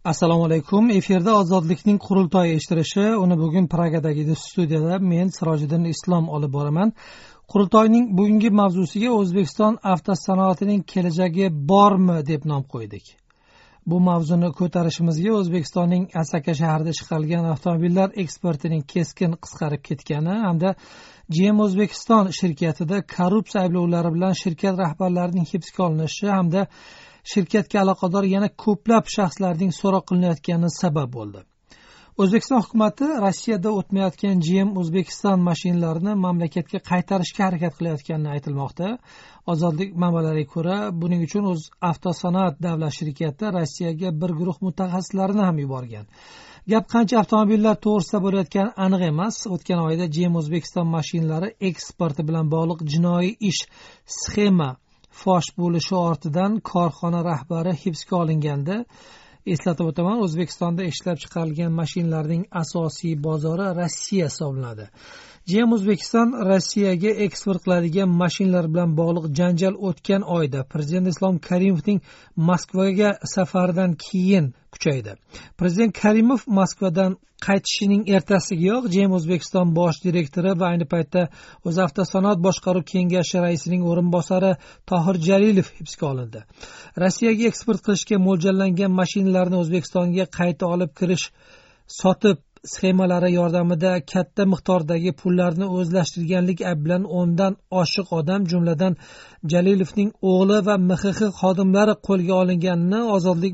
Assalomu alaykum. Efirda Ozodlikning qurultoyi eshitilishi. Uni bugun Pragadagi studiyada men Sirojiddin Islom olib boraman. Qurultoyning bugungi mavzusiga O'zbekiston avtosanoatining kelajagi bormi deb nom qo'ydik. Bu mavzuni ko'tarishimizga O'zbekistonning Asaka shahrida chiqarilgan avtomobillar eksportining keskin qisqarib ketgani hamda GM O'zbekiston shirkatida korrupsiya ayblovlari bilan shirkat rahbarlarining hibsga olinishi hamda shirkatga aloqador yana ko'plab shaxslarning so'roq qilinayotgani sabab bo'ldi. O'zbekiston hukumati Rossiyada o'tmayotgan GM O'zbekiston mashinalarini mamlakatga qaytarishga harakat qilayotgani aytilmoqda. Ozodlik manbalariga ko'ra, buning uchun o'z avtosanoat davlat shirkati Rossiyaga bir guruh mutaxassislarni ham yuborgan. Gap qancha avtomobillar to'g'risida bo'layotgani aniq emas. O'tgan oyda GM O'zbekiston mashinalari eksporti bilan bog'liq jinoiy ish sxema fosh bo'lishi ortidan korxona rahbari hibsga olinganda, eslatib o'taman, O'zbekistonda ishlab chiqarilgan mashinalarning asosiy bozori Rossiya hisoblanadi. GM O'zbekiston Rossiyaga eksport qiladigan mashinalar bilan bog'liq janjal o'tgan oyda Prezident Islom Karimovning Moskvaga safaridan keyin kuchaydi. Prezident Karimov Moskvadan qaytishining ertasigayoq GM O'zbekiston bosh direktori va ayni paytda O'zavtosanoat boshqaruv kengashi raisining o'rinbosari Tohir Jalilov hibsga olindi. Rossiyaga eksport qilishga mo'ljallangan mashinalarni O'zbekistonga qayta olib kirish, sotib sxemalari yordamida katta miqdordagi pullarni o'zlashtirganlik aybi bilan 10 dan oshiq odam, jumladan Jalilovning o'g'li va MXX xodimlari qo'lga olinganini Ozodlik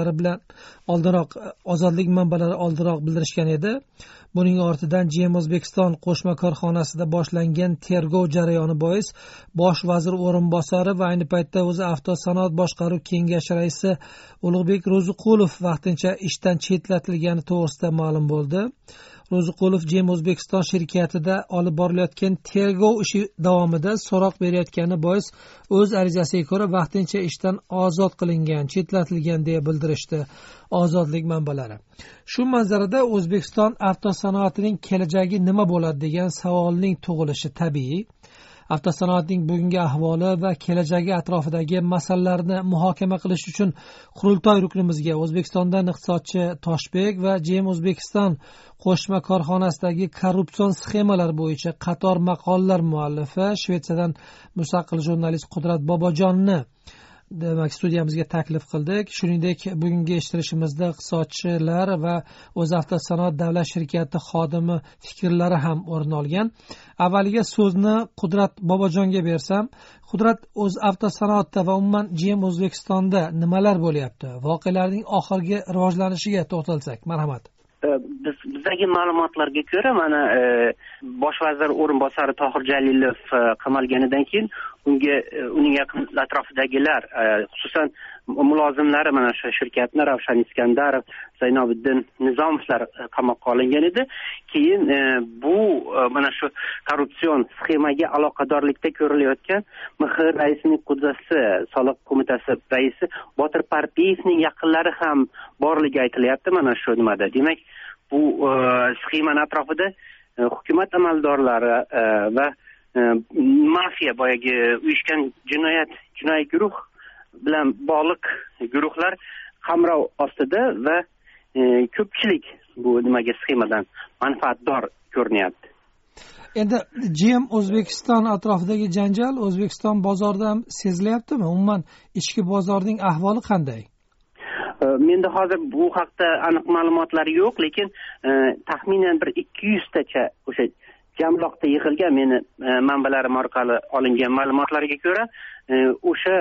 manbalari oldinroq bildirishgan edi. Buning ortidan GM O'zbekiston qo'shma korxonasida boshlangan tergov jarayoni bois bosh vazir o'rinbosari va ayni paytda o'zi avtosanoat boshqaruv kengashi raisi Ulug'bek Ro'ziqulov vaqtincha ishdan chetlatilgani to'g'risida ma'lum bo'ldi. Ro'ziqulov GM O'zbekiston shirkatida olib borilayotgan tergov ishi davomida so'roq berayotgani bois o'z arizasiga ko'ra vaqtincha ishdan ozod qilingan, chetlatilgan deya bildirishdi Ozodlik manbalari. Shu manzarada O'zbekiston avtosanoatining kelajagi nima bo'ladi degan savolning tug'ilishi tabiiy. Avtosanoatning bugungi ahvoli va kelajagi atrofidagi masalalarni muhokama qilish uchun qurultoy ruknimizga O'zbekistondan iqtisodchi Toshbek va GM O'zbekiston qo'shma korxonasidagi korrupsion sxemalar bo'yicha qator maqolalar muallifi, Shvetsiyadan mustaqil jurnalist Qudrat Bobojonni studiyamizga taklif qildik. Shuningdek, bugungi eshittirishimizda iqtisodchilar va O'zavtosanoat davlat shirkati xodimi fikrlari ham o'rin olgan. Avvaliga so'zni Qudrat Bobojonga bersam, Qudrat, O'zavtosanoatda va umuman GM O'zbekistonda nimalar bo'lyapti? Voqealarning oxirgi rivojlanishiga to'xtalsak, marhamat. Bizdagi ma'lumotlarga ko'ra, mana bosh vazir o'rinbosari Tohir Jalilov qamalganidan keyin uning yaqin atrofidagilar, xususan mulozimlari mana shu shirkatni Ravshan Iskandarov, Zaynobiddin Nizomovlar qamoqqa olingan edi. Keyin bu mana shu korrupsion sxemaga aloqadorlikda ko'rilayotgan MXX raisining qudasi, soliq qo'mitasi raisi Botir Parpiyevning yaqinlari ham borligi aytilyapti mana shu nimada. Demak, bu sxemani atrofida hukumat amaldorlari va mafiya, boyagi uyushgan jinoiy guruh bilan bog'liq guruhlar qamrov ostida va ko'pchilik bu nimaga sxemadan manfaatdor ko'rinyapti. Endi GM O'zbekiston atrofidagi janjal O'zbekiston bozorida ham sezilyaptimi? Umuman ichki bozorning ahvoli qanday? Menda hozir bu haqda aniq ma'lumotlar yo'q, lekin taxminan bir 200 tacha o'sha jamloqda yig'ilgan meni manbalarim orqali olingan ma'lumotlarga ko'ra, o'sha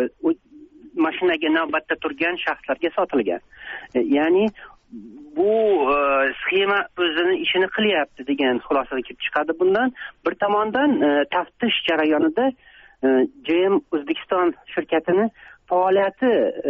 mashinaga navbatda turgan shaxslarga sotilgan. Ya'ni bu sxema o'zini ishini qilyapti degan xulosaga kelib chiqadi bundan. Bir tomondan taftish jarayonida GM O'zbekiston shirkatini faoliyati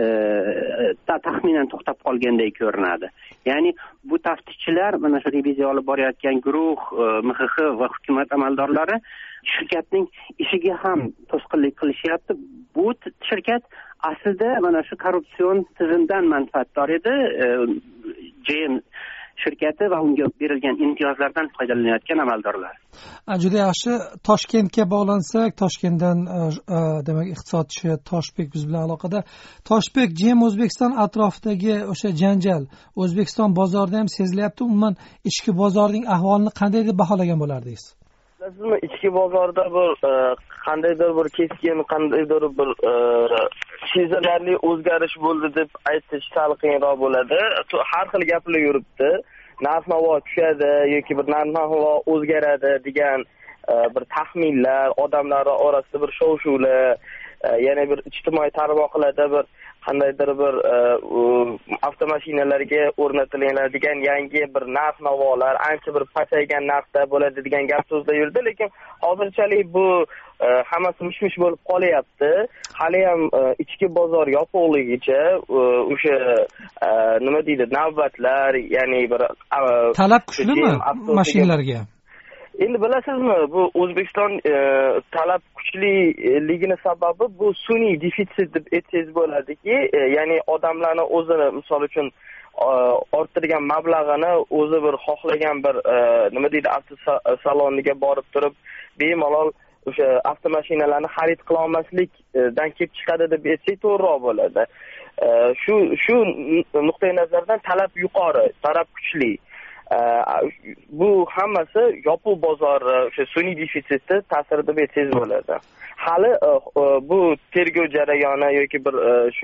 taxminan to'xtab qolganday ko'rinadi. Ya'ni bu taftishchilar mana shu reviziya olib borayotgan guruh, MXX va hukumat amaldorlari shirkatning ishiga ham to'sqinlik qilishyapti. Bu shirkat aslida mana shu korrupsion tizimdan manfaatdor edi. GM shirkati va unga berilgan imtiyozlardan foydalanayotgan amaldorlar. Juda yaxshi. Toshkentga bog'lansak, Toshkentdan demak iqtisodchi Toshbek biz bilan aloqada. Toshbek, JM O'zbekiston atrofidagi o'sha janjal O'zbekiston bozorida ham sezilyapti. Umuman ichki bozorning ahvolini qanday deb baholagan bo'lardingiz? Bilasizmi, ichki bozorda bir qandaydir bir keskin, qandaydir bir sezilarli o'zgarish bo'ldi deb aytish sal qiyinroq bo'ladi. Har xil gaplar yuribdi. Narx-navo tushadi yoki bir narx-navo o'zgaradi degan bir taxminlar, odamlar orasida bir shov-shuvlar, yana bir ijtimoiy tarmoqlarda bir qandaydir bir avtomashinalarga o'rnatiladigan yangi bir narx-navolar ancha bir pasaygan narxda bo'ladi degan gap so'zlar yurdi, lekin hozirchalik bu hammasi mish-mish bo'lib qolyapti. Hali ham ichki bozor yopiqligicha o'sha nima deydi, navbatlar, ya'ni bir talab kuchlimi mashinalarga? Endi bilasizmi, bu O'zbekiston talab kuchliligini sababi bu sun'iy defitsit deb aytsangiz bo'ladiki, ya'ni odamlarni o'zini misol uchun orttirgan mablag'ini o'zi bir xohlagan bir nima deydi, avtosaloniga borib turib bemalol o'sha avtomashinalarni xarid qila olmaslikdan kelib chiqadi deb aytsak to'g'riroq bo'ladi. Shu nuqtai nazardan talab yuqori, talab kuchli. Bu hammasi yopiq bozor o'sha sun'iy defitsitni ta'siri deb aytsangiz bo'ladi. Hali bu tergov jarayoni yoki bir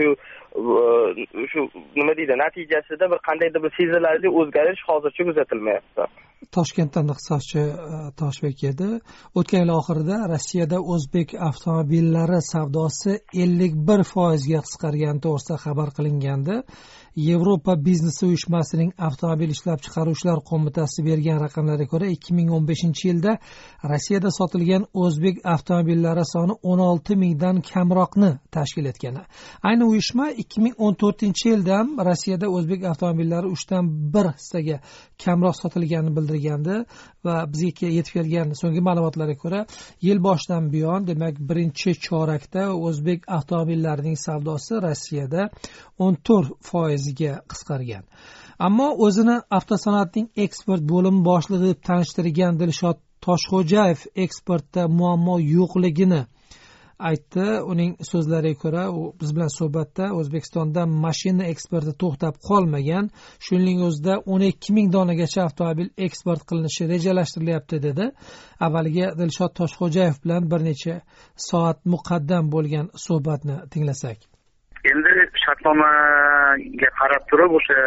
shu nima deydi, natijasida bir qandaydir bir sezilarli o'zgarish hozircha kuzatilmayapti. Toshkentdan iqtisodchi Toshbek edi. O'tgan yil oxirida Rossiyada o'zbek avtomobillari savdosi 51% ga qisqargani to'g'risida xabar qilingandi. Yevropa biznesi uyushmasining avtomobil ishlab chiqaruvchilar qo'mitasi bergan raqamlarga ko'ra 2015-yilda Rossiyada sotilgan o'zbek avtomobillari soni 16 mingdan kamroqni tashkil etgan. Ayni uyushma 2014-yilda ham Rossiyada o'zbek avtomobillari 3dan 1 hissaga kamroq sotilganini bildirgandi va bizga yetib kelgan so'nggi ma'lumotlarga ko'ra yil boshidan buyon, demak, birinchi chorakda o'zbek avtomobillarining savdosi Rossiyada 14% ga qisqargan. Ammo o'zini avtosanoatning eksport bo'limi boshlig'i deb tanishtirgan Dilshod Toshxo'jayev eksportda muammo yo'qligini aytdi. Uning so'zlariga ko'ra, u biz bilan suhbatda O'zbekistonda mashina eksporti to'xtab qolmagan, shuning o'zida 12 ming donagacha avtomobil eksport qilinishi rejalashtirilyapti dedi. Avvaliga Dilshod Toshxo'jayev bilan bir necha soat muqaddam bo'lgan suhbatni tinglasak. Endi shartnomaga qarab turib o'sha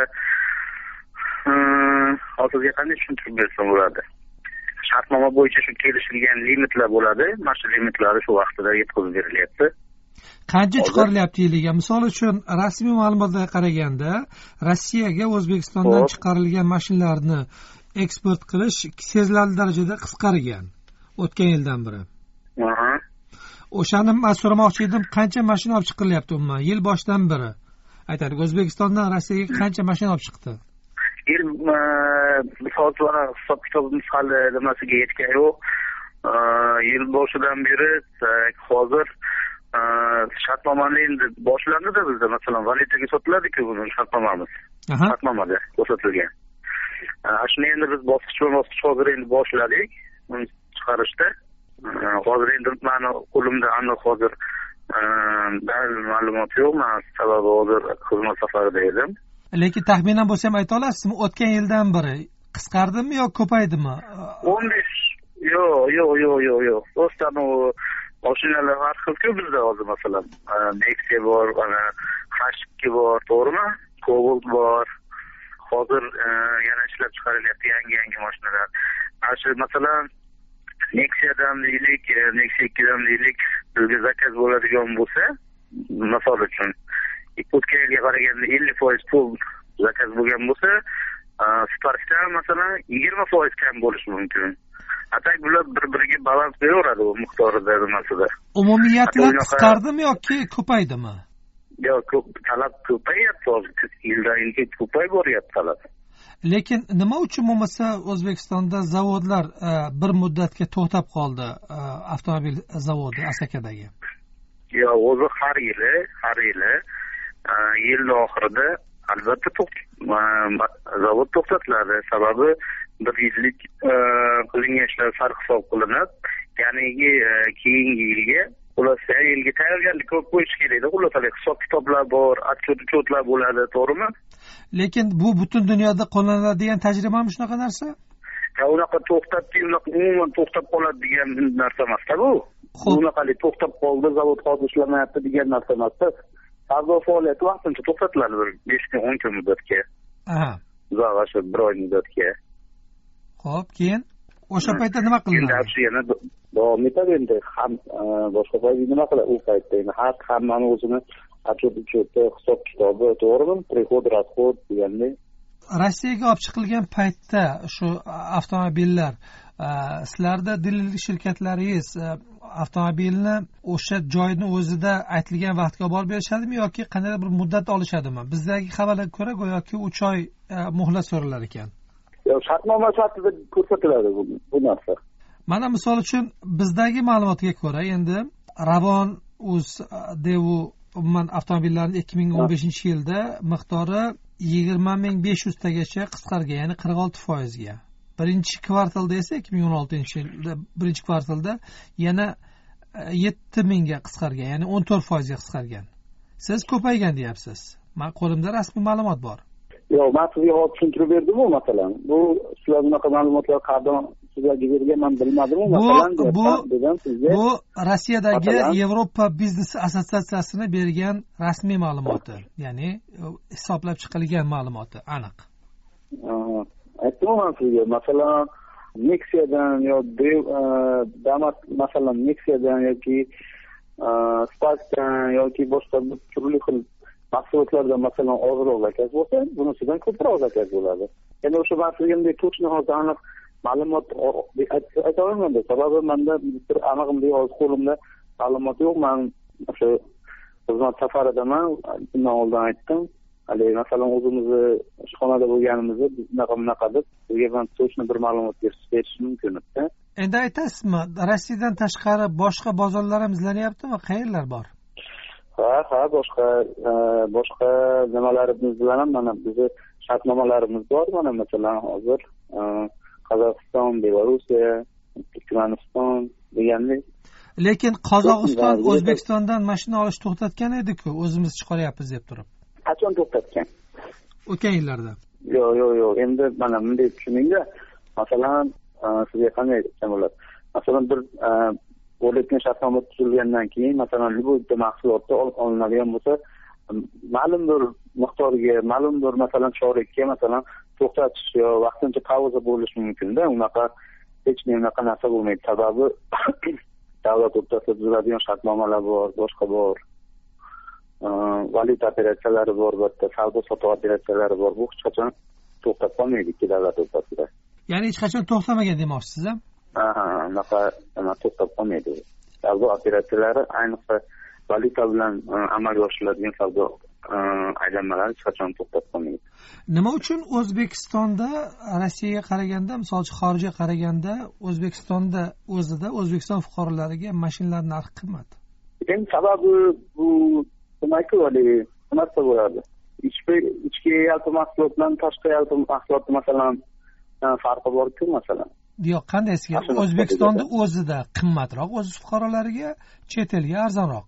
hozirga qanday tushuntirib bersam bo'ladi. Shartnoma bo'yicha shu kelishilgan limitlar bo'ladi. Mana shu limitlar shu vaqtida yetkazib berilyapti. Qancha chiqarilyapti yiliga? Misol uchun rasmiy ma'lumotlarga qaraganda Rossiyaga O'zbekistondan chiqarilgan mashinalarni eksport qilish sezilarli darajada qisqargan o'tgan yildan beri. O'shani men so'ramoqchi edim, qancha mashina olib chiqilyapti umuman yil boshidan beri? Aytaylik, O'zbekistondan Rossiyaga qancha mashina olib chiqdi? Yil soatlar hisob-kitobimiz hali nimasiga yetgan yo'q. Yil boshidan beri hozir shartnomani endi boshlandi-da bizda, masalan, valyutaga sotiladi-ku buni shartnomamiz. Shartnomada ko'rsatilgan. Shuni endi biz bosqichma-bosqich hozir endi boshladik uni chiqarishda. Hozir endi meni qo'limda aniq hozir dalil ma'lumot yo'q, men sababi hozir xizmat safarida edim. Lekin taxminan bo'lsa ham ayta olasizmi, o'tgan yildan beri qisqardimi yo ko'paydimi? 15 yo'q. O'stan u mashinalar har xil-ku bizda hozir, masalan, Nexia bor, mana H2 bor, to'g'rimi? Cobalt bor. Hozir yana ishlab chiqarilyapti yangi mashinalar. Shu masalan Nexia'dan deylik, Nexia 2dan deylik, bizga zakaz bo'ladigan bo'lsa, misol uchun o'tgan yilga qaraganda 50% pul zakaz bo'lgan bo'lsa, Sparkdan masalan 20% kam bo'lishi mumkin. Atak bular bir-biriga balans beraveradi u miqdorida nimasida. Umumiyatlar qisqardimi yoki ko'paydimi? Yo'q, talab ko'payapti hozir. Yildan-yilga ko'payib boryapti talab. Lekin nima uchun bo'lmasa O'zbekistonda zavodlar bir muddatga to'xtab qoldi, avtomobil zavodi Asakadagi? Yo'q, o'zi har yili yil oxirida albatta zavod to'xtatiladi. Sababi 1 yillik qilingan ishlar sarhisob qilinib, keyingi yilga xullas yilga tayyorgarlik ko'p qo'yish kerakda. Xullas hisob kitoblar bor, otchotlar bo'ladi, to'g'rimi? Lekin bu butun dunyoda qo'llaniladigan tajribami shunaqa narsa? Unaqa umuman to'xtab qoladi degan narsa emas-da bu. Bunaqalik to'xtab qoldi, zavod hozir ishlamayapti degan narsa emas-da. Savdo faoliyati vaqtincha to'xtatiladi 5 kun 10 kun muddatga. Aha. Uzoq 1 oy muddatga. Xo'p, keyin o'sha paytda nima qilinadi? Endi yana davom etadi endi. Ham boshqa paytda nima qiladi u paytda? Endi hammani o'zini отчет hisob kitobi, to'g'rimi? Prihod, расход degandek. Rossiyaga olib chiqilgan paytda shu avtomobillar sizlarda dillik shirkatlaringiz avtomobilni o'sha joyni o'zida aytilgan vaqtga olib berishadimi yoki qanday bir muddat olishadimi? Bizdagi xabarlarga ko'ra go'yoki 3 oy muhlat so'ralar ekan. Shartnoma asosida ko'rsatiladi bu narsa. Mana misol uchun bizdagi ma'lumotga ko'ra endi Ravon Devu umuman avtomobillarning 2015-yilda miqdori 20.500 tagacha qisqargan, ya'ni 46%. Birinchi kvartalda esa 2016-yilda birinchi kvartalda yana 7.000 ga qisqargan, ya'ni 14% ga qisqargan. Siz ko'paygan deyapsiz. Men qo'limda rasmiy ma'lumot bor. Yo'q, men sizga hozir tushuntirib berdim-ku, masalan. Bu sizlar bunaqa ma'lumotlar qadam sizlarga bergan, men bilmadim-ku, masalan. Bu Rossiyadagi Yevropa biznes assotsiatsiyasini bergan rasmiy ma'lumoti, ya'ni hisoblab chiqilgan ma'lumoti, aniq. Aytdim sizga, masalan, Nexia'dan masalan Nexia'dan yoki Spark'dan yoki boshqa turli xil mahsulotlardan masalan ozroq zakaz bo'lsa, bunisidan ko'proq zakaz bo'ladi. Endi o'sha mahsulotga to'g'ri hozir aniq ma'lumot ayta olmayman. Sababi menda bir aniq hozir qo'limda ma'lumot yo'q. Men o'sha xizmat safaridaman, bundan oldin aytdim. Hali masalan o'zimizni ishxonada bo'lganimizda biz bunaqa deb sizga ham to'g'ri bir ma'lumot berish mumkin edi. Endi aytasizmi, Rossiyadan tashqari boshqa bozorlar ham izlanyaptimi? Qayerlar bor? Ha, boshqa nimalarimiz bilan mana bizni shartnomalarimiz bor. Mana masalan hozir Qozog'iston, Belorussiya, Turkmaniston degandek. Lekin Qozog'iston O'zbekistondan mashina olish to'xtatgan edi-ku, o'zimiz chiqaryapmiz deb turib. Qachon to'xtatgan? O'tgan yillarda. Yo'q. Endi mana bunday tushuningda, masalan, sizga qanday aytsam bo'ladi? Masalan, bir o'rgatgan shartnoma tuzilgandan keyin, masalan, bu mahsulotni olib olinadigan bo'lsa, ma'lum bir miqdorga, ma'lum bir masalan chorakka masalan to'xtatish yo vaqtincha pauza bo'lishi mumkin-da. Unaqa hech qanaqa narsa bo'lmaydi. Sababi davlat o'rtasida tuziladigan shartnomalar bor, boshqa bor. Valyuta operatsiyalari bor, bitta savdo-sotuv operatsiyalari bor. Bu hech qachon to'xtab qolmaydi ikki davlat o'rtasida. Ya'ni hech qachon to'xtamagan demoqchisiz-a? Unaqa to'xtab qolmaydi. Savdo operatsiyalari ayniqsa valyuta bilan amalga oshiriladigan savdo aylanmalari hech qachon to'xtab qolmaydi. Nima uchun O'zbekistonda Rossiyaga qaraganda, misol uchun xorijga qaraganda, O'zbekistonda o'zida O'zbekiston fuqarolariga mashinalar narxi qimmat? Endi sababi bu nimaku, narsa bo'ladi. Ichki yalpi mahsulot bilan tashqi yalpi mahsulot masalan farqi bor-ku masalan. Yo'q, qandaysiga O'zbekistonda o'zida qimmatroq, o'z fuqarolariga chet elga arzonroq.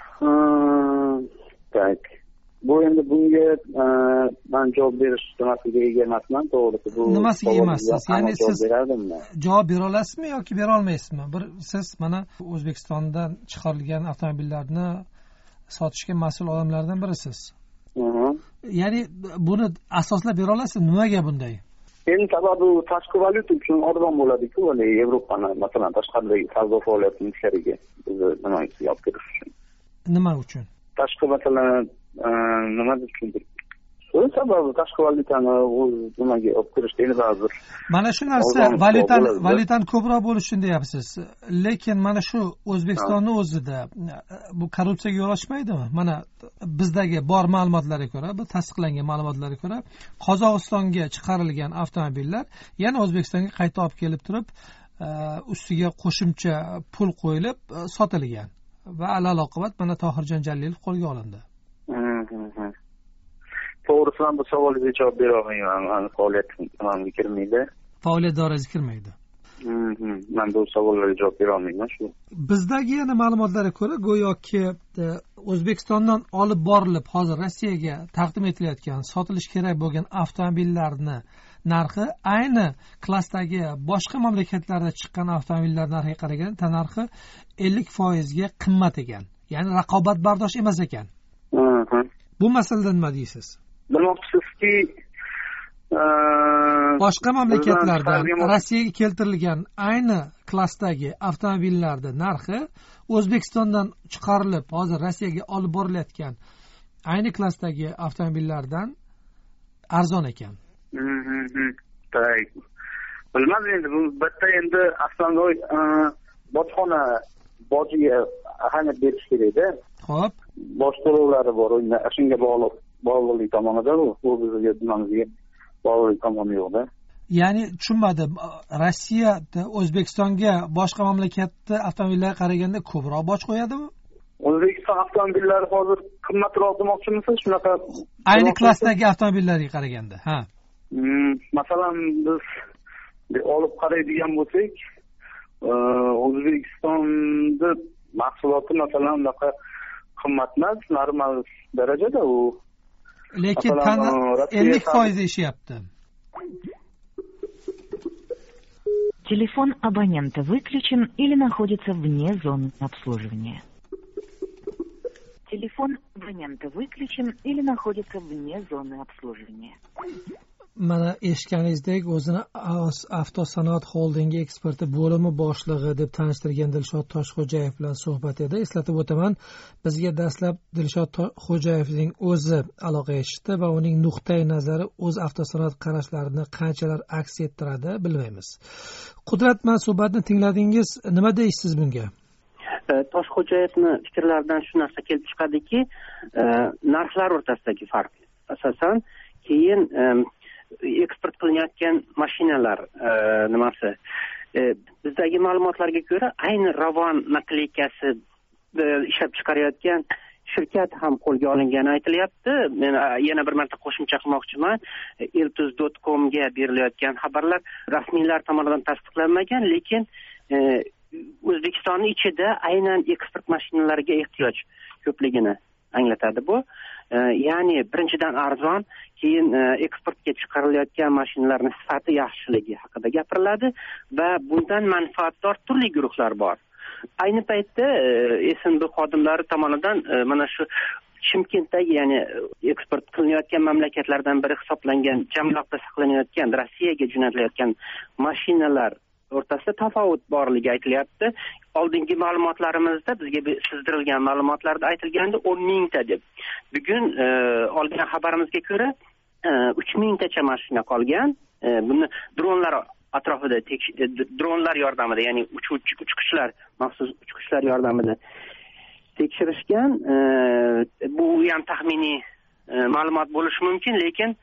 Tak. Bu endi bunga men javob berish nimasiga ega emasman, to'g'risi. Bu nimasiga emassiz? Ya'ni siz javob bera olasizmi yoki bera olmaysizmi? Siz mana O'zbekistondan chiqarilgan avtomobillarni sotishga mas'ul odamlardan birisiz. Ya'ni buni asoslab bera olasizmi? Nimaga bunday? Endi sababi tashqi valyuta uchun arzon bo'ladi-ku, Yevropani masalan tashqaridagi savdo faoliyatining ichkariga bizni nimaga olib kirish uchun. Nima uchun? Tashqi masalan nima uchun? Shu sababi tashqi valyutani o'z nimaga olib kirish endi ba'zir. Mana shu narsa valyutani ko'proq bo'lishini deyapsiz. Lekin mana shu O'zbekistonning o'zida bu korrupsiyaga yo'l ochmaydimi? Mana bizdagi bor ma'lumotlarga ko'ra, bu tasdiqlangan ma'lumotlarga ko'ra, Qozog'istonga chiqarilgan avtomobillar yana O'zbekistonga qayta olib kelib turib, ustiga qo'shimcha pul qo'yilib sotilgan. Va alaloqibat mana Tohirjon Jalilov qo'lga olindi. to'g'risidan bu savolga javob bera olmayman. Faoliyatim tamomga kirmaydi. Faoliyat doirasiga kirmaydi. Men bu savollarga javob bera olmayman shu. Bizdagi yana ma'lumotlarga ko'ra, go'yoki O'zbekistondan olib borilib hozir Rossiyaga taqdim etilayotgan, sotilish kerak bo'lgan avtomobillarni narxi ayni klassdagi boshqa mamlakatlarda chiqqan avtomobillar narxiga qaraganda tannarxi 50% ga qimmat ekan. Ya'ni raqobatbardosh emas ekan. Bu masalada nima deysiz? Bilmoqchisizki, boshqa mamlakatlardan Rossiyaga keltirilgan ayni klassdagi avtomobillarda narxi O'zbekistondan chiqarilib hozir Rossiyaga olib borilayotgan ayni klassdagi avtomobillardan arzon ekan. Bilmadim endi bu bitta endi avtomobil bojxona bojiga ahamiyat berish kerak-da. Xo'p. Bosh to'lovlari bor, shunga bog'liqlik tomonida bu bizga nimamizga bog'liq tomoni yo'q-da. Ya'ni tushunmadim. Rossiya O'zbekistonga boshqa mamlakatda avtomobillarga qaraganda ko'proq boj qo'yadimi? O'zbekiston avtomobillari hozir qimmatroq demoqchimisiz? Shunaqa ayni klassdagi avtomobillarga qaraganda, ha. Masalan, biz olib qaraydigan bo'lsak, O'zbekistonda mahsuloti masalan unaqa qimmat emas, normal darajada u. Lekin 50% deyishyapti. Телефон абонента выключен или находится вне зоны обслуживания. Телефон абонента выключен или находится вне зоны обслуживания. Mana eshitganingizdek, o'zini Avtosanoat Holdingi eksperti bo'limi boshlig'i deb tanishtirgan Dilshod Toshxo'jayev bilan suhbat edi. Eslatib o'taman, bizga dastlab Dilshod Xo'jayevning o'zi aloqaga chiqdi va uning nuqtai nazari o'z avtosanoat qarashlarini qanchalar aks ettiradi bilmaymiz. Qudrat, man suhbatni tingladingiz, nima deysiz bunga? Toshxo'jayevning fikrlaridan shu narsa kelib chiqadiki, narxlar o'rtasidagi farq asosan keyin eksport qilinayotgan mashinalar nimasi. Bizdagi ma'lumotlarga ko'ra ayni Ravon nakleykasi ishlab chiqarayotgan shirkat ham qo'lga olingani aytilyapti. Men yana bir marta qo'shimcha qilmoqchiman. Eltuz.com ga berilayotgan xabarlar rasmiylar tomonidan tasdiqlanmagan, lekin O'zbekistonning ichida aynan eksport mashinalariga ehtiyoj ko'pligini anglatadi bu. Ya'ni birinchidan arzon, keyin eksportga chiqarilayotgan mashinalarning sifati yaxshiligi haqida gapiriladi va bundan manfaatdor turli guruhlar bor. Ayni paytda SNB xodimlari tomonidan mana shu Chimkentdagi, ya'ni eksport qilinayotgan mamlakatlardan biri hisoblangan Jamloqda saqlanayotgan Rossiyaga jo'natilayotgan mashinalar o'rtasida tafovut borligi aytilyapti. Oldingi ma'lumotlarimizda bizga sizdirilgan ma'lumotlarda aytilgandi 10 mingta deb. Bugun olgan xabarimizga ko'ra 3 mingtacha mashina qolgan. Buni dronlar atrofida dronlar yordamida, ya'ni uchquchlar, maxsus uchquchlar yordamida tekshirishgan. Bu ham taxminiy ma'lumot bo'lishi mumkin, lekin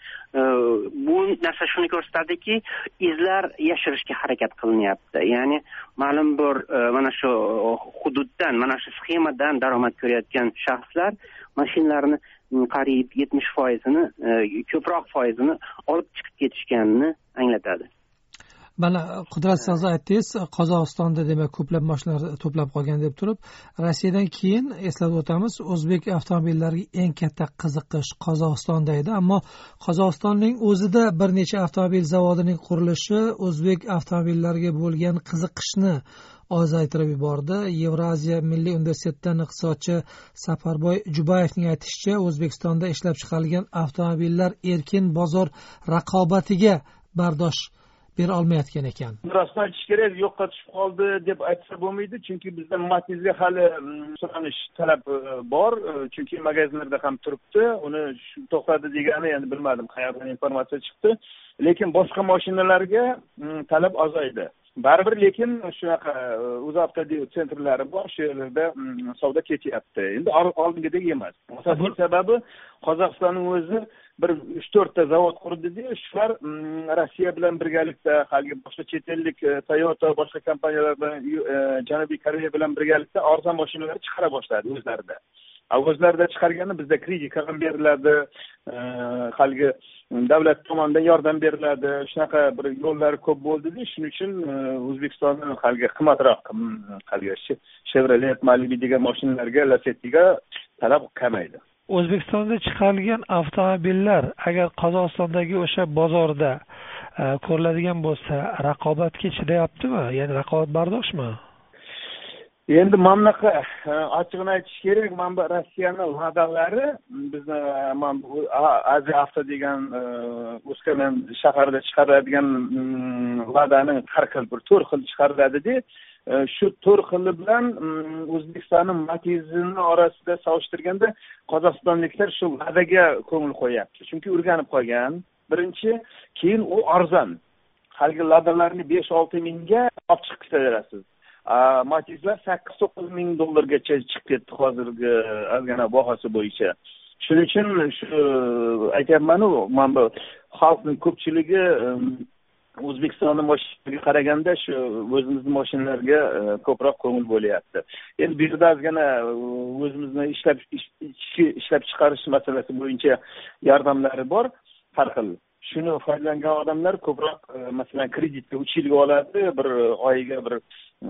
bu narsa shuni ko'rsatadiki, izlar yashirishga harakat qilinyapti. Ya'ni ma'lum bir mana shu hududdan, mana shu sxemadan daromad ko'rayotgan shaxslar mashinalarni qariyb 70%ni, ko'proq foizini olib chiqib ketishganini anglatadi. Mana Qudrat, siz aytdingiz, Qozog'istonda demak ko'plab mashinalar to'plab qolgan deb turib, Rossiyadan keyin eslatib o'tamiz, o'zbek avtomobillariga eng katta qiziqish Qozog'istonda edi, ammo Qozog'istonning o'zida bir necha avtomobil zavodining qurilishi o'zbek avtomobillariga bo'lgan qiziqishni ozaytirib yubordi. Yevroziya Milliy universitetidan iqtisodchi Safarboy Jubayevning aytishicha, O'zbekistonda ishlab chiqarilgan avtomobillar erkin bozor raqobatiga bardosh bera olmayotgan ekan. Rostdan aytish kerak, yo'qqa tushib qoldi deb aytsa bo'lmaydi, chunki bizda Matizga hali so'ranish talab bor, chunki magazinlarda ham turibdi. Uni to'xtadi degani, endi bilmadim, qayerdan informatsiya chiqdi. Lekin boshqa mashinalarga talab ozaydi. Baribir lekin shunaqa UzAvto sentrlari bor, shu yerlarda savdo ketyapti. Endi oldingidek emas. Asosiy sababi Qozog'istonning o'zi bir 3-4 ta zavod qurdi-da, shular Rossiya bilan birgalikda, hali boshqa chet ellik Toyota, boshqa kompaniyalar bilan, Janubiy Koreya bilan birgalikda arzon mashinalar chiqara boshladi o'zlarida. o'zlarida chiqarganda bizda kreditka ham beriladi, haligi davlat tomonidan yordam beriladi. Shunaqa bir yo'llar ko'p bo'ldi-da, shuning uchun O'zbekistonning haligi qimmatroq haligi Chevrolet Malibu degan mashinalarga, Lacetti'ga talab kamaydi. O'zbekistonda chiqarilgan avtomobillar agar Qozog'istondagi o'sha bozorda ko'riladigan bo'lsa, raqobatga chidayaptimi? Ya'ni raqobat bardoshmi? Endi mamlaqa ochig'ini aytish kerak, mana bu Rossiyaning Ladalari bizni Aziya Avto degan O'zkamen shaharida chiqariladigan Ladaning har xil bir 4 xil chiqariladi-da. Shu 4 xili bilan O'zbekistonning Matizini orasida solishtirganda qozog'istonliklar shu Ladaga ko'ngil qo'yapti. Chunki o'rganib qolgan. Birinchi, keyin u arzon. Haligi Ladalarni 5-6 mingga olib chiqib ketaverasiz. Matizlar 8-9 ming dollargacha chiqib ketdi hozirgi ozgina bahosi bo'yicha. Shuning uchun shu aytayapman, mana bu xalqning ko'pchiligi O'zbekistonning mashinalariga qaraganda shu o'zimizning mashinalarga ko'proq ko'ngil bo'lyapti. Endi bu yerda ozgina o'zimizni ishlab chiqarish masalasi bo'yicha yordamlari bor, har xil. Shuni foydalangan odamlar ko'proq masalan kreditga 3 yilga oladi, bir oyiga bir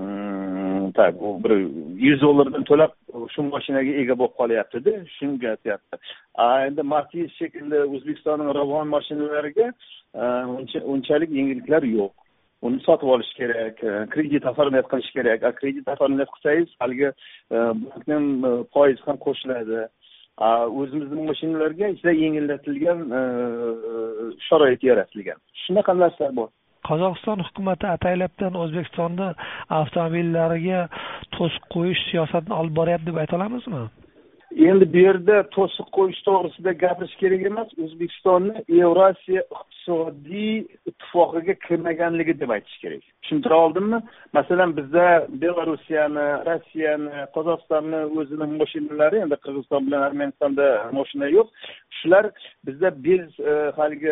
$100 to'lab shu mashinaga ega bo'lib qolyapti-da, shunga aytyapti. Endi Matiz shekilli O'zbekistonning Ravon mashinalariga unchalik yengilliklar yo'q. Uni sotib olish kerak, kredit oformlat qilish kerak. Kredit oformlat qilsangiz, haligi bankning foizi ham qo'shiladi. O'zimizning mashinalarga juda yengillatiligan sharoit yaratilgan. Shunaqa narsalar bor. Qozog'iston hukumati ataylabdan O'zbekistonda avtomobillariga to'siq qo'yish siyosatini olib boryapti deb ayta olamizmi? Endi bu yerda to'siq qo'yish to'g'risida gapirish kerak emas, O'zbekistonni Yevrosiyo iqtisodiy ittifoqiga kirmaganligi deb aytish kerak. Tushuntira oldimmi? Masalan, bizda Belarusiyani, Rossiyani, Qozog'istonni o'zining mashinalari, endi Qirg'iziston bilan Armanistonda mashina yo'q. Shular bizda biz haligi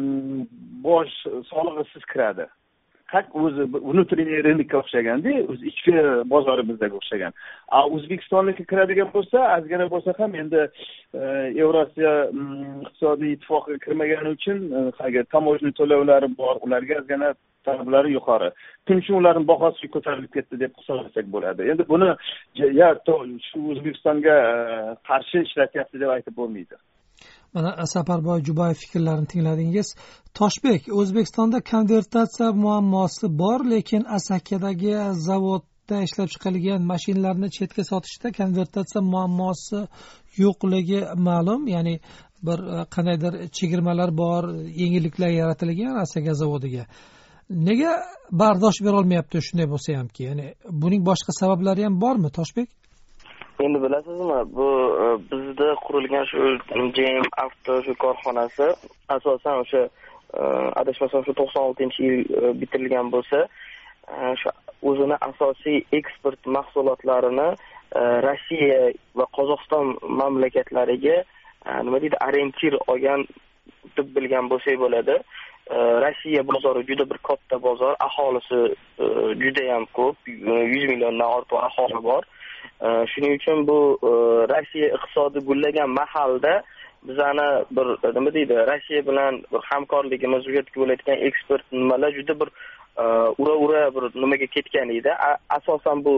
bosh solig'isiz kiradi. Haq o'zi внутренний rynokka o'xshaganda, o'zi ichki bozorimizga o'xshagan. O'zbekistonga kiradigan bo'lsa, ozgina bo'lsa ham endi Yevrosiyo iqtisodiy ittifoqiga kirmagani uchun hali tamojniy to'lovlari bor, ularga ozgina talablari yuqori. Shuning uchun ularning bahosi ko'tarilib ketdi deb hisoblasak bo'ladi. Endi buni shu O'zbekistonga qarshi ishlatyapti deb aytib bo'lmaydi. Mana Safarboy Jubayev fikrlarini tingladingiz. Toshbek, O'zbekistonda konvertatsiya muammosi bor, lekin Asakadagi zavodda ishlab chiqarilgan mashinalarni chetga sotishda konvertatsiya muammosi yo'qligi ma'lum. Ya'ni bir qandaydir chegirmalar bor, yengilliklar yaratilgan Asaka zavodiga. Nega bardosh bera olmayapti shunday bo'lsa hamki? Ya'ni buning boshqa sabablari ham bormi, Toshbek? Endi bilasizmi, bu bizda qurilgan shu JM Avto shu korxonasi asosan o'sha adashmasam shu 96-yil bitirilgan bo'lsa, shu o'zini asosiy eksport mahsulotlarini Rossiya va Qozog'iston mamlakatlariga nima deydi, orientir olgan deb bilgan bo'lsak bo'ladi. Rossiya bozori juda bir katta bozor, aholisi juda ham ko'p, 100 milliondan ortiq aholi bor. Shuning uchun bu Rossiya iqtisodi gullagan mahalda bizani bir nima deydi, Rossiya bilan bir hamkorligimiz, vujudga bo'layotgan eksport nimalar juda bir ura bir nimaga ketgan edi. Asosan bu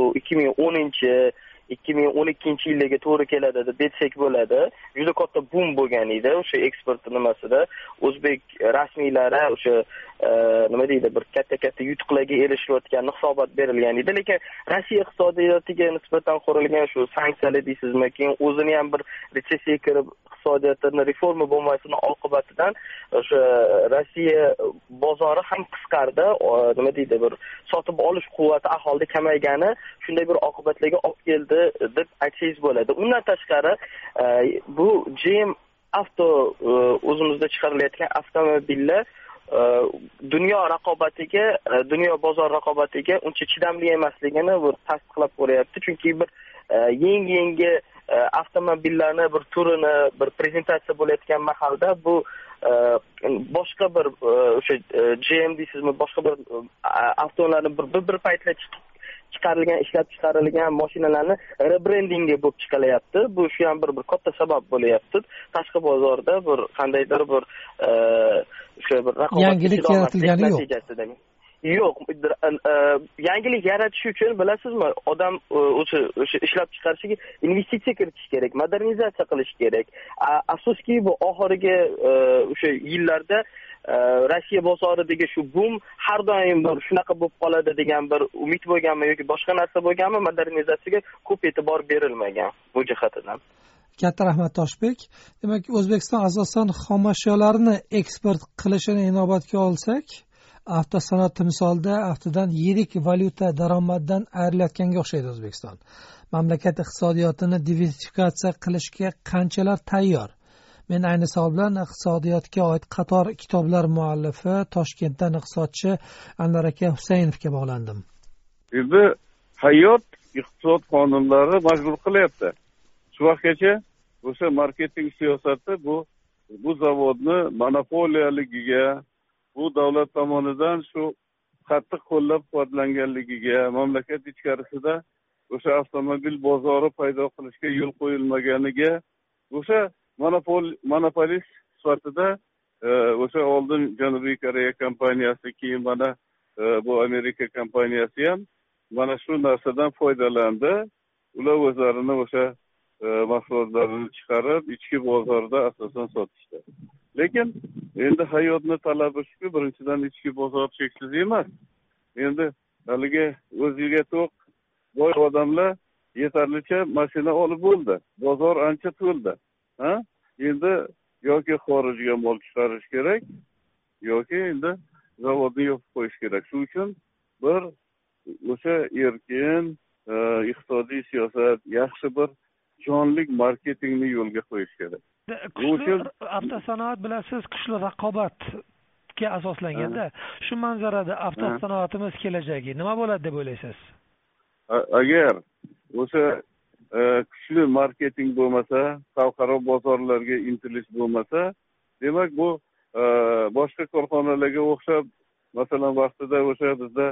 2012-yillarga to'g'ri keladi deb desak bo'ladi. Juda katta boom bo'lgan edi o'sha eksport nimasida. O'zbek rasmiylari o'sha nima deydi, bir katta yutuqlarga erishayotgan hisobot berilgan edi, lekin Rossiya iqtisodiyotiga nisbatan qurilgan shu sanksiyalar deysizmi, keyin o'zini ham bir retsessiyaga kirib iqtisodiyotini reforma bo'lmasini oqibatidan o'sha Rossiya bozori ham qisqardi, nima deydi, bir sotib olish quvvati aholida kamaygani shunday bir oqibatlarga olib keldi deb aytsangiz bo'ladi. Undan tashqari bu JM Avto o'zimizda chiqarilayotgan avtomobillar dunyo raqobatiga, dunyo bozor raqobatiga uncha chidamli emasligini bir tasdiqlab qo'yapti. Chunki bir yangi avtomobillarni bir turini bir prezentatsiya bo'layotgan mahalda bu boshqa bir o'sha GM deysizmi, boshqa bir avtolarni bir paytlar ishlab chiqarilgan mashinalarni rebrendingi bo'lib chiqilyapti. Bu shu ham bir katta sabab bo'lyapti. Tashqi bozorda bir qandaydir bir o'sha bir yangilik yaratilgani yo'q. Yo'q, yangilik yaratish uchun bilasizmi, odam o'sha ishlab chiqarishiga investitsiya kiritish kerak, modernizatsiya qilish kerak. Afsuski bu oxirgi o'sha yillarda Rossiya bozoridagi shu boom har doim bir shunaqa bo'lib qoladi degan bir umid bo'lganmi yoki boshqa narsa bo'lganmi, modernizatsiyaga ko'p e'tibor berilmagan bu jihatdan. Katta rahmat Toshbek. Demak, O'zbekiston asosan xom ashyolarni eksport qilishini inobatga olsak, avtosanoat timsolida aftidan yirik valyuta daromadidan ayrilayotganga o'xshaydi O'zbekiston. Mamlakat iqtisodiyotini diversifikatsiya qilishga qanchalar tayyor? Men ayni savol bilan iqtisodiyotga oid qator kitoblar muallifi Toshkentdan iqtisodchi Anvar aka Husaynovga bog'landim. Endi hayot iqtisod qonunlari majbur qilyapti. Shu vaqtgacha o'sha marketing siyosati bu zavodni monopoliyaligiga, bu davlat tomonidan shu qattiq qo'llab-quvvatlanganligiga, mamlakat ichkarisida o'sha avtomobil bozori paydo qilishga yo'l qo'yilmaganiga, o'sha monopolist sifatida o'sha oldin Janubiy Koreya kompaniyasi, keyin mana bu Amerika kompaniyasi ham mana shu narsadan foydalandi. Ular o'zlarini o'sha mahsulotlarini chiqarib, ichki bozorda asosan sotishdi. Lekin endi hayotni talabi shuki, birinchidan ichki bozor cheksiz emas. Endi haligi o'ziga to'q boy odamlar yetarlicha mashina olib bo'ldi. Bozor ancha to'ldi. Endi yoki xorijga mol chiqarish kerak, yoki endi zavodni yopib qo'yish kerak. Shu uchun bir o'sha erkin iqtisodiy siyosat, yaxshi bir jonlik marketingni yo'lga qo'yish kerak. Kuchli avtosanoat bilasiz, kuchli raqobatga asoslanganda, shu manzarada avtosanoatimiz kelajagi nima bo'ladi deb o'ylaysiz? Agar o'sha kuchli marketing bo'lmasa, xalqaro bozorlarga intilish bo'lmasa, demak bu boshqa korxonalarga o'xshab, masalan vaqtida o'sha bizda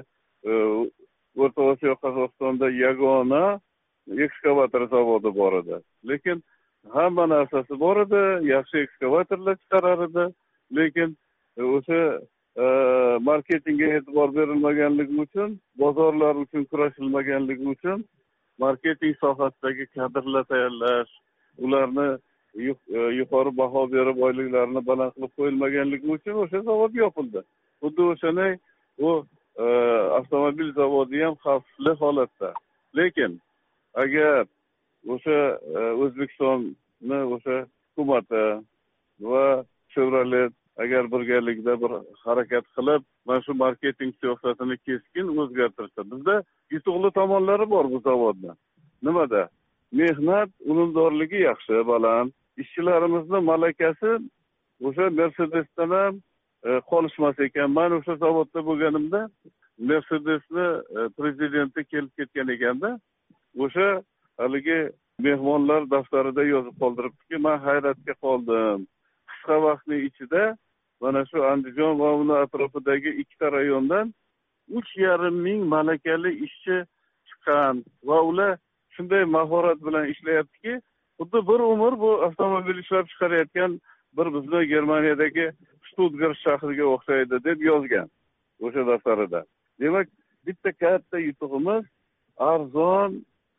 O'rta Osiyo Qozog'istonda yagona ekskavator zavodi bor edi. Lekin hamma narsasi bor edi, yaxshi ekskavatorlar chiqarar edi, lekin o'sha marketingga e'tibor berilmaganligi uchun, bozorlar uchun kurashilmaganligi uchun marketing sohasidagi kadrlar tayyorlash, ularni yuqori baho berib oyliklarini baland qilib qo'yilmaganligi uchun o'sha zavod yopildi. Xuddi o'shani u avtomobil zavodi ham xavfli holatda. Lekin agar o'sha O'zbekistonni o'sha hukumati va Chevrolet agar birgalikda bir harakat qilib, mana shu marketing siyosatini keskin o'zgartirsa, bizda yutuqli tomonlari bor bu zavodda. Nimada? Mehnat unumdorligi yaxshi, baland. Ishchilarimizni malakasi o'sha Mercedesdan ham qolishmas ekan. Men o'sha zavodda bo'lganimda Mercedesni prezidenti kelib ketgan ekanda, o'sha haligi mehmonlar daftarida yozib qoldiribdiki, men hayratga qoldim. Qisqa vaqtning ichida mana shu Andijon va uni atrofidagi ikkita rayondan 3,5 ming malakali ishchi chiqqan va ular shunday mahorat bilan ishlayaptiki, xuddi bir umr bu avtomobil ishlab chiqarayotgan bir bizni Germaniyadagi Stuttgart shahriga o'xshaydi deb yozgan o'sha daftarida. Demak, bitta katta yutug'imiz arzon,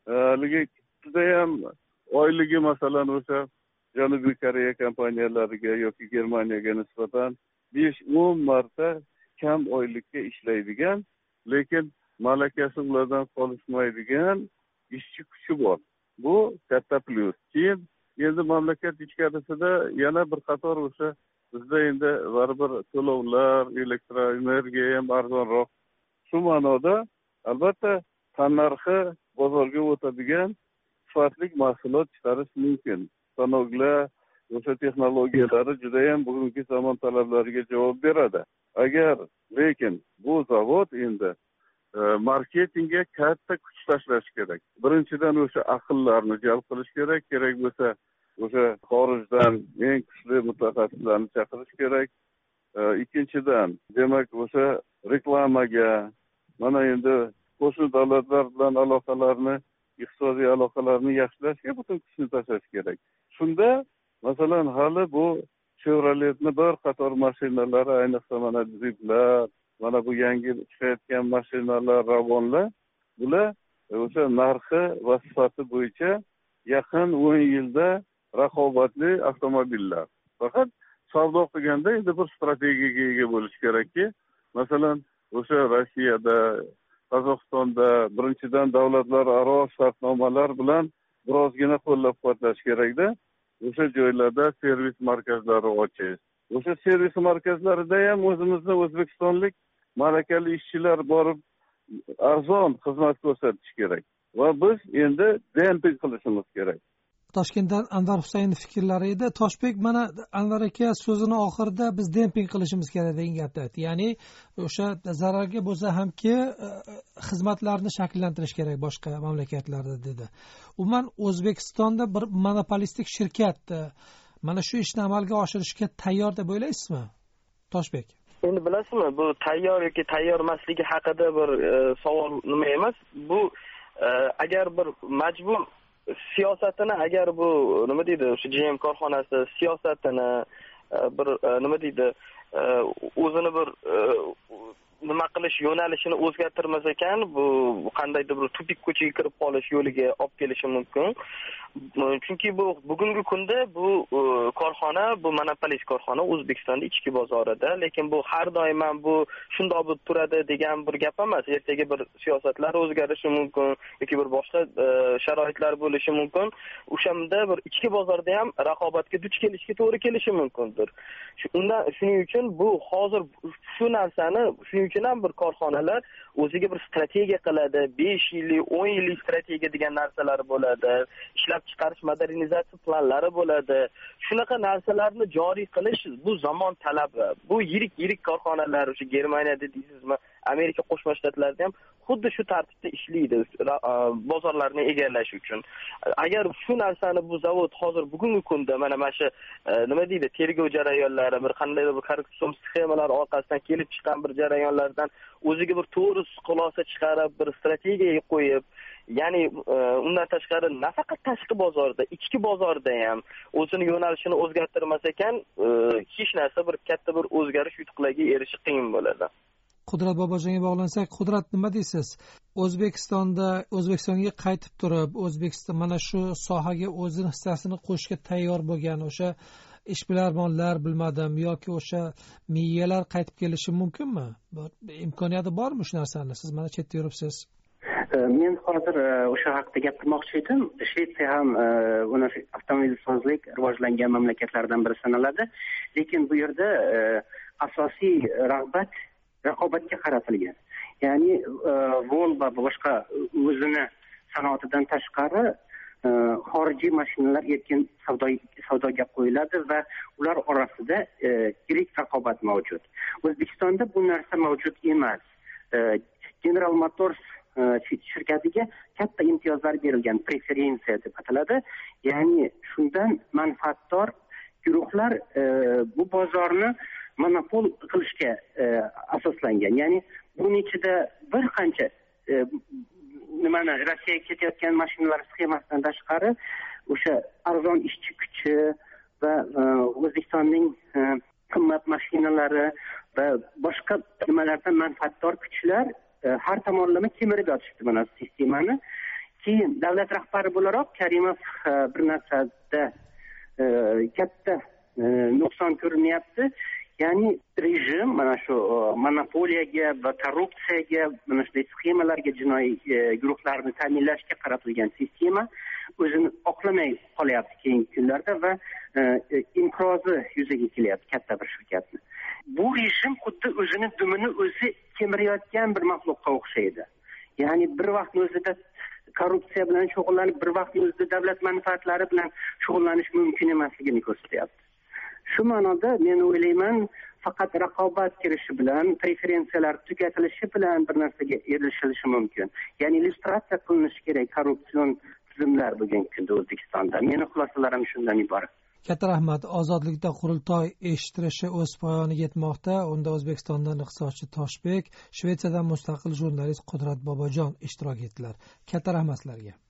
juda ham oyligi masalan o'sha Janubiy Koreya kompaniyalariga yoki Germaniyaga nisbatan 5-10 marta kam oylikka ishlaydigan, lekin malakasi ulardan qolishmaydigan ishchi kuchi bor. Bu katta plyus. Keyin endi mamlakat ichkarisida yana bir qator o'sha bizda endi baribir to'lovlar, elektroenergiya ham arzonroq. Shu ma'noda albatta tannarxi bozorga o'tadigan sifatli mahsulot chiqarish mumkin. Stanoklar, o'sha texnologiyalari juda ham bugungi zamon talablariga javob beradi. Agar lekin bu zavod endi marketingga katta kuch tashlash kerak. Birinchidan o'sha aqllarni jalb qilish kerak, kerak bo'lsa o'sha xorijdan eng kuchli mutaxassislarni chaqirish kerak. Ikkinchidan, demak o'sha reklamaga, mana endi qo'shni davlatlar bilan aloqalarni, iqtisodiy aloqalarni yaxshilashga butun kuchni tashlash kerak. Shunda masalan hali bu Chevroletni bir qator mashinalari, ayniqsa mana Jeeplar, mana bu yangi chiqayotgan mashinalar, Ravonlar, bular o'sha narxi va sifati bo'yicha yaqin 10 yilda raqobatli avtomobillar. Faqat savdo qilganda endi bir strategiyaga ega bo'lish kerakki, masalan, o'sha Rossiyada, Qozog'istonda birinchidan davlatlararo shartnomalar bilan birozgina qo'llab-quvvatlash kerakda. O'sha joylarda servis markazlari ochish. O'sha servis markazlarida ham o'zimizni o'zbekistonlik malakali ishchilar borib arzon xizmat ko'rsatish kerak. Va biz endi demping qilishimiz kerak. Toshkentdan Anvar Husaynov fikrlari edi. Toshbek mana Anvar aka so'zini oxirida biz demping qilishimiz kerak degan gapni aytdi. Ya'ni o'sha zararga bo'lsa hamki xizmatlarni shakllantirish kerak boshqa mamlakatlarda dedi. Umuman O'zbekistonda bir monopolistik shirkat mana shu ishni amalga oshirishga tayyor deb o'ylaysizmi? Toshbek. Endi bilasizmi, bu tayyor yoki tayyor emasligi haqida bir savol nima emas. Bu agar bir majbur siyosatini, agar bu nima deydi, o'sha GM korxonasi siyosatini bir nima deydi, o'zini bir nima qilish yo'nalishini o'zgartirmas ekan, bu qandaydir bir tupik ko'chaga kirib qolish yo'liga olib kelishi mumkin. Chunki bu bugungi kunda bu korxona, bu monopolist korxona O'zbekistonning ichki bozorida, lekin bu har doim ham bu shundoq bo'lib turadi degan bir gap emas. Ertaga bir siyosatlar o'zgarishi mumkin yoki bir boshqa sharoitlar bo'lishi mumkin. O'shanda bir ichki bozorda ham raqobatga duch kelishga to'g'ri kelishi mumkindir. Shuning uchun bu hozir shu narsani, shuning uchun ham bir korxonalar o'ziga bir strategiya qiladi, 5 yillik, 10 yillik strategiya degan narsalar bo'ladi, ishlab chiqarish modernizatsiya planlari bo'ladi. Shunaqa narsalarni joriy qilish bu zamon talabi. Bu yirik korxonalar, o'sha Germaniyada deysizmi, Amerika Qo'shma Shtatlarida ham xuddi shu tartibda ishlaydi bozorlarni egallash uchun. Agar shu narsani bu zavod hozir bugungi kunda mana shu nima deydi, tergov jarayonlari, bir qandaydir bir korrupsion sxemalar orqasidan kelib chiqqan bir jarayonlardan o'ziga bir to'g'ri xulosa chiqarib, bir strategiya qo'yib, ya'ni undan tashqari nafaqat tashqi bozorda, ichki bozorda ham o'zini yo'nalishini o'zgartirmas ekan, hech narsa bir katta bir o'zgarish, yutuqlarga erishish qiyin bo'ladi. Qudrat Bobojonga bog'lansak, Qudrat, nima deysiz? O'zbekistonga qaytib turib, O'zbekiston mana shu sohaga o'zini hissasini qo'shishga tayyor bo'lgan o'sha ishbilarmonlar, bilmadim, yoki o'sha miyalar qaytib kelishi mumkinmi? Imkoniyati bormi shu narsani? Siz mana chetda yuribsiz. Men hozir o'sha haqida gapirmoqchi edim. Shvetsiya ham avtomobilsozlik rivojlangan mamlakatlardan biri sanaladi, lekin bu yerda asosiy rag'bat raqobatga qaratilgan. Ya'ni Volvo va boshqa o'zini sanoatidan tashqari xorijiy mashinalar erkin savdoga qo'yiladi va ular orasida yirik raqobat mavjud. O'zbekistonda bu narsa mavjud emas. General Motors shirkatiga katta imtiyozlar berilgan, preferensiya deb ataladi. Ya'ni shundan manfaatdor guruhlar bu bozorni monopol qilishga asoslangan. Ya'ni buning ichida bir qancha Rossiyaga ketayotgan mashinalar sxemasidan tashqari o'sha arzon ishchi kuchi va O'zbekistonning qimmat mashinalari va boshqa nimalardan manfaatdor kuchlar har tomonlama kemirib yotishdi mana sistemani. Keyin davlat rahbari bo'laroq Karimov bir narsada katta nuqson ko'rinyapti. Ya'ni rejim mana shu monopoliyaga va korrupsiyaga, mana shunday sxemalarga, jinoiy guruhlarni ta'minlashga qaratilgan sistema o'zini oqlamay qolyapti keyingi kunlarda va inqirozi yuzaga kelyapti katta bir shirkatni. Bu rejim xuddi o'zini dumini o'zi kemirayotgan bir maxluqqa o'xshaydi. Ya'ni bir vaqtni o'zida korrupsiya bilan shug'ullanib, bir vaqtni o'zida davlat manfaatlari bilan shug'ullanish mumkin emasligini ko'rsatyapti. Shu ma'noda men o'ylayman, faqat raqobat kirishi bilan, preferensiyalar tugatilishi bilan bir narsaga erishilishi mumkin. Ya'ni illyustratsiya qilinishi kerak korrupsion tizimlar bugungi kunda O'zbekistonda. Meni xulosalarim shundan iborat. Katta rahmat. Ozodlikda qurultoy eshittirishi o'z poyoniga yetmoqda. Unda O'zbekistondan iqtisodchi Toshbek, Shvetsiyadan mustaqil jurnalist Qudrat Bobojon ishtirok etdilar. Katta rahmat sizlarga.